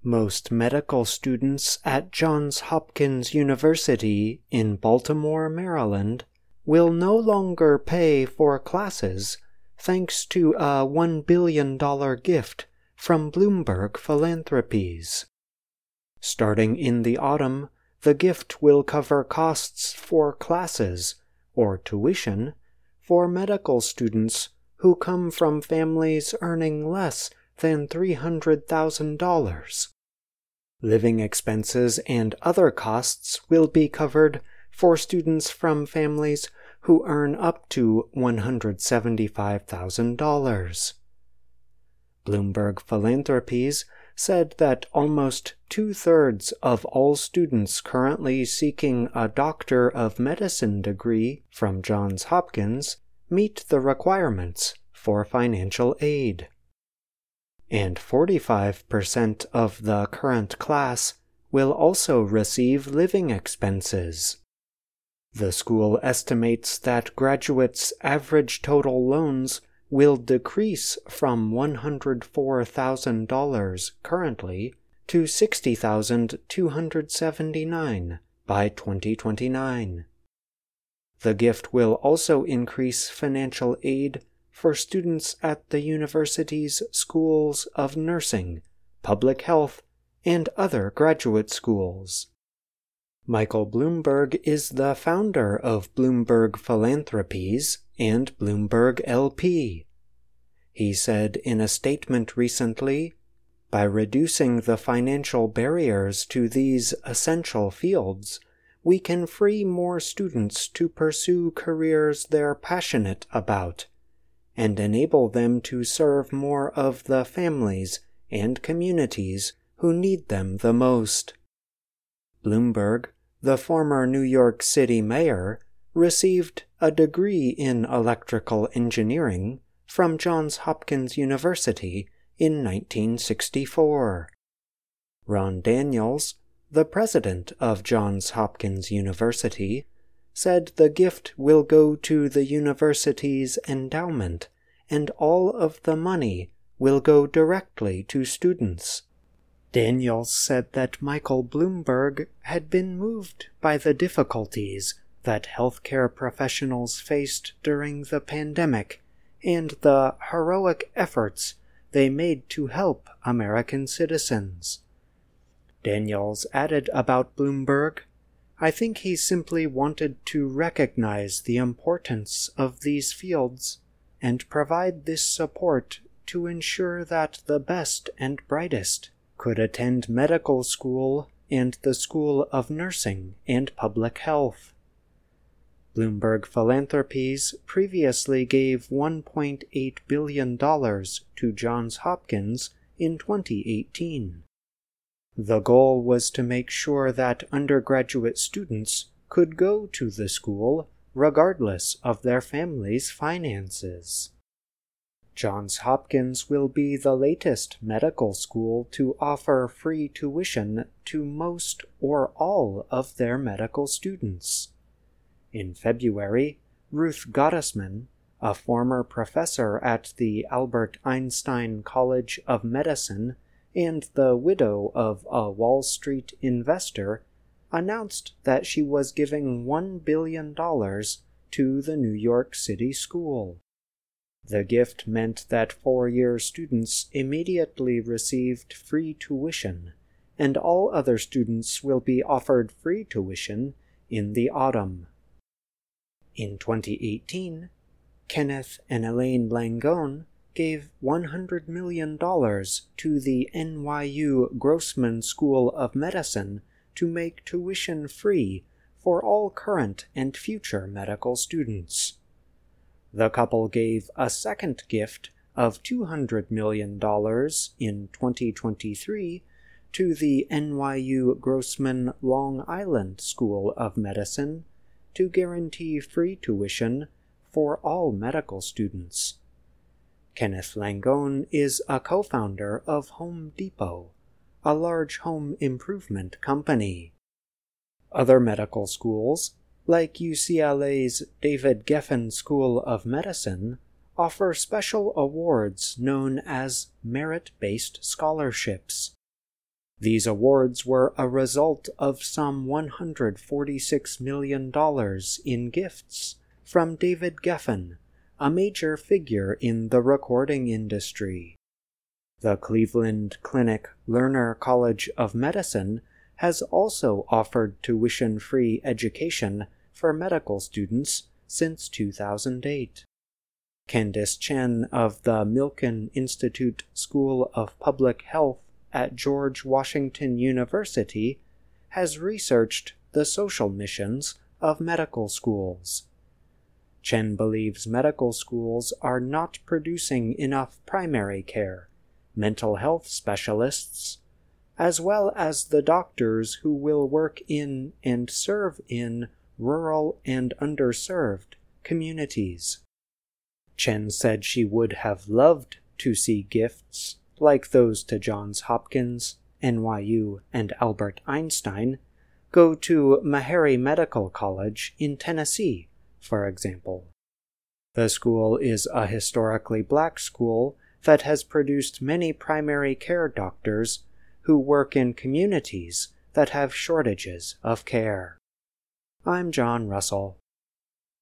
Most medical students at Johns Hopkins University in Baltimore, Maryland, will no longer pay for classes thanks to a $1 billion gift from Bloomberg Philanthropies. Starting in the autumn, the gift will cover costs for classes or tuition for medical students who come from families earning less than $300,000. Living expenses and other costs will be covered for students from families who earn up to $175,000. Bloomberg Philanthropies said that almost 2/3 of all students currently seeking a Doctor of Medicine degree from Johns Hopkins meet the requirements for financial aid. And 45% of the current class will also receive living expenses. The school estimates that graduates' average total loans will decrease from $104,000 currently to $60,279 by 2029. The gift will also increase financial aid for students at the university's schools of nursing, public health, and other graduate schools. Michael Bloomberg is the founder of Bloomberg Philanthropies and Bloomberg LP. He said in a statement recently, "By reducing the financial barriers to these essential fields, we can free more students to pursue careers they're passionate about and enable them to serve more of the families and communities who need them the most." Bloomberg, the former New York City mayor, received a degree in electrical engineering from Johns Hopkins University in 1964. Ron Daniels, the president of Johns Hopkins University, said the gift will go to the university's endowment and all of the money will go directly to students. Daniels said that Michael Bloomberg had been moved by the difficulties that healthcare professionals faced during the pandemic and the heroic efforts they made to help American citizens. Daniels added about Bloomberg, "I think he simply wanted to recognize the importance of these fields and provide this support to ensure that the best and brightest could attend medical school and the School of Nursing and Public Health." Bloomberg Philanthropies previously gave $1.8 billion to Johns Hopkins in 2018. The goal was to make sure that undergraduate students could go to the school regardless of their family's finances. Johns Hopkins will be the latest medical school to offer free tuition to most or all of their medical students. In February, Ruth Gottesman, a former professor at the Albert Einstein College of Medicine and the widow of a Wall Street investor, announced that she was giving $1 billion to the New York City school. The gift meant that four-year students immediately received free tuition, and all other students will be offered free tuition in the autumn. In 2018, Kenneth and Elaine Langone gave $100 million to the NYU Grossman School of Medicine to make tuition free for all current and future medical students. The couple gave a second gift of $200 million in 2023 to the NYU Grossman Long Island School of Medicine to guarantee free tuition for all medical students. Kenneth Langone is a co-founder of Home Depot, a large home improvement company. Other medical schools, like UCLA's David Geffen School of Medicine, offer special awards known as merit-based scholarships. These awards were a result of some $146 million in gifts from David Geffen, a major figure in the recording industry. The Cleveland Clinic Lerner College of Medicine has also offered tuition-free education for medical students since 2008. Candice Chen of the Milken Institute School of Public Health at George Washington University has researched the social missions of medical schools. Chen believes medical schools are not producing enough primary care, mental health specialists, as well as the doctors who will work in and serve in rural and underserved communities. Chen said she would have loved to see gifts like those to Johns Hopkins, NYU, and Albert Einstein go to Meharry Medical College in Tennessee, for example. The school is a historically black school that has produced many primary care doctors who work in communities that have shortages of care. I'm John Russell.